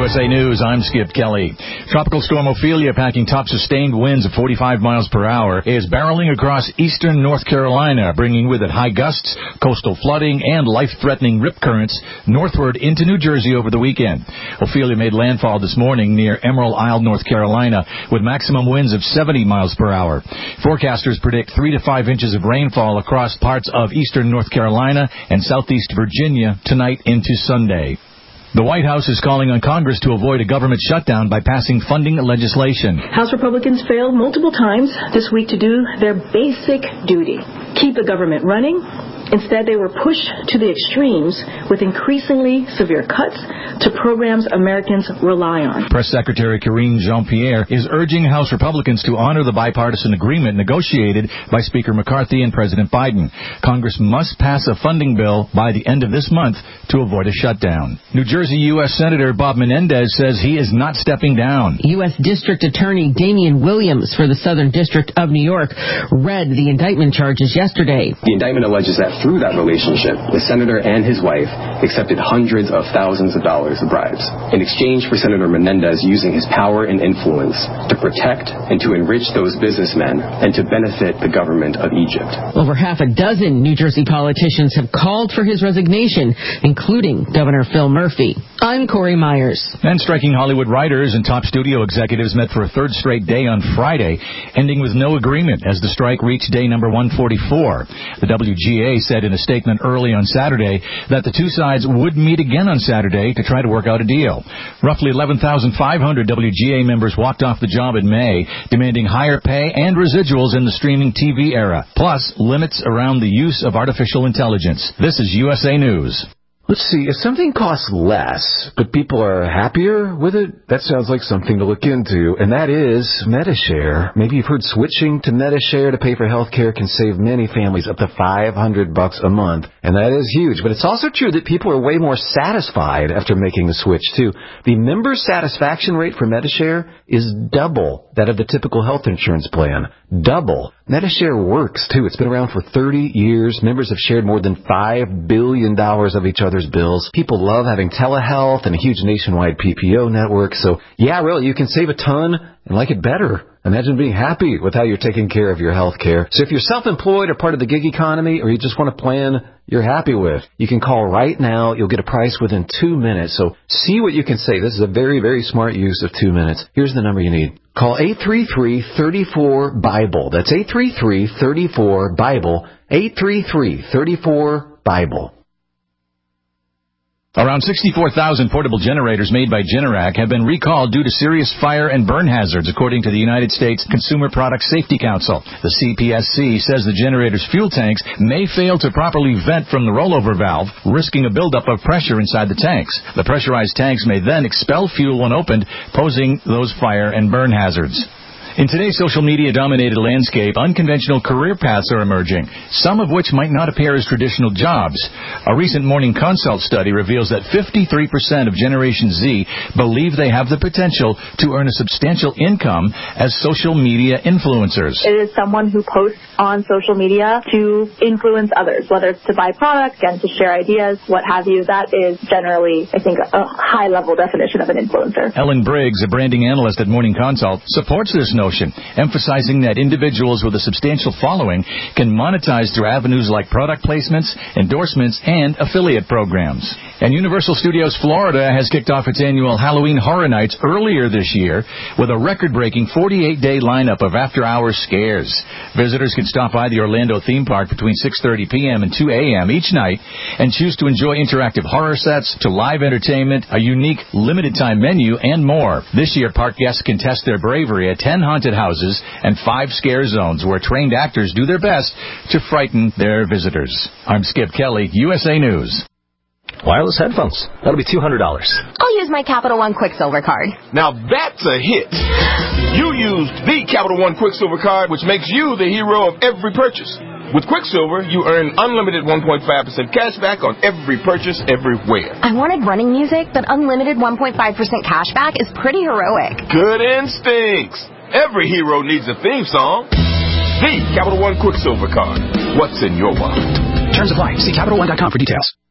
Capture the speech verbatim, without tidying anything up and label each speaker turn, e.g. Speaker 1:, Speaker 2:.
Speaker 1: U S A News, I'm Skip Kelly. Tropical storm Ophelia, packing top sustained winds of forty-five miles per hour, is barreling across eastern North Carolina, bringing with it high gusts, coastal flooding, and life-threatening rip currents northward into New Jersey over the weekend. Ophelia made landfall this morning near Emerald Isle, North Carolina, with maximum winds of seventy miles per hour. Forecasters predict three to five inches of rainfall across parts of eastern North Carolina and southeast Virginia tonight into Sunday. The White House is calling on Congress to avoid a government shutdown by passing funding legislation.
Speaker 2: House Republicans failed multiple times this week to do their basic duty, keep the government running. Instead, they were pushed to the extremes with increasingly severe cuts to programs Americans rely on.
Speaker 1: Press Secretary Karine Jean-Pierre is urging House Republicans to honor the bipartisan agreement negotiated by Speaker McCarthy and President Biden. Congress must pass a funding bill by the end of this month to avoid a shutdown. New Jersey U S Senator Bob Menendez says he is not stepping down.
Speaker 3: U S District Attorney Damian Williams for the Southern District of New York read the indictment charges yesterday.
Speaker 4: The indictment alleges that through that relationship, the senator and his wife accepted hundreds of thousands of dollars of bribes in exchange for Senator Menendez using his power and influence to protect and to enrich those businessmen and to benefit the government of Egypt.
Speaker 3: Over half a dozen New Jersey politicians have called for his resignation, including Governor Phil Murphy. I'm Corey Myers.
Speaker 1: And striking Hollywood writers and top studio executives met for a third straight day on Friday, ending with no agreement as the strike reached day number one forty-four. The W G A said in a statement early on Saturday that the two sides would meet again on Saturday to try to work out a deal. Roughly eleven thousand five hundred W G A members walked off the job in May, demanding higher pay and residuals in the streaming T V era, plus limits around the use of artificial intelligence. This is U S A News.
Speaker 5: Let's see, if something costs less, but people are happier with it, that sounds like something to look into, and that is Medi-Share. Maybe you've heard switching to Medi-Share to pay for health care can save many families up to five hundred bucks a month, and that is huge. But it's also true that people are way more satisfied after making the switch, too. The member satisfaction rate for Medi-Share is double that of the typical health insurance plan. Double. Medi-Share works, too. It's been around for thirty years. Members have shared more than five billion dollars of each other's bills. People love having telehealth and a huge nationwide P P O network. So, yeah, really, you can save a ton and like it better. Imagine being happy with how you're taking care of your health care. So if you're self-employed or part of the gig economy, or you just want a plan you're happy with, you can call right now. You'll get a price within two minutes. So see what you can save. This is a very, very smart use of two minutes. Here's the number you need. Call eight three three, three four, BIBLE. That's eight three three, three four, BIBLE. eight three three, three four, BIBLE.
Speaker 1: Around sixty-four thousand portable generators made by Generac have been recalled due to serious fire and burn hazards, according to the United States Consumer Product Safety Council. The C P S C says the generator's fuel tanks may fail to properly vent from the rollover valve, risking a buildup of pressure inside the tanks. The pressurized tanks may then expel fuel when opened, posing those fire and burn hazards. In today's social media-dominated landscape, unconventional career paths are emerging, some of which might not appear as traditional jobs. A recent Morning Consult study reveals that fifty-three percent of Generation Z believe they have the potential to earn a substantial income as social media influencers.
Speaker 6: It is someone who posts on social media to influence others, whether it's to buy products and to share ideas, what have you. That is generally, I think, a high-level definition of an influencer.
Speaker 1: Ellen Briggs, a branding analyst at Morning Consult, supports this notion, emphasizing that individuals with a substantial following can monetize through avenues like product placements, endorsements, and affiliate programs. And Universal Studios Florida has kicked off its annual Halloween Horror Nights earlier this year with a record-breaking forty-eight day lineup of after-hours scares. Visitors can stop by the Orlando theme park between six thirty p.m. and two a.m. each night and choose to enjoy interactive horror sets to live entertainment, a unique limited-time menu, and more. This year, park guests can test their bravery at ten haunted houses and five scare zones where trained actors do their best to frighten their visitors. I'm Skip Kelly, U S A News.
Speaker 7: Wireless headphones. That'll be two hundred dollars.
Speaker 8: I'll use my Capital One Quicksilver card.
Speaker 9: Now that's a hit. You used the Capital One Quicksilver card, which makes you the hero of every purchase. With Quicksilver, you earn unlimited one point five percent cash back on every purchase everywhere.
Speaker 8: I wanted running music, but unlimited one point five percent cash back is pretty heroic.
Speaker 9: Good instincts. Every hero needs a theme song. The Capital One Quicksilver card. What's in your wallet?
Speaker 7: Terms apply. See Capital One dot com for details.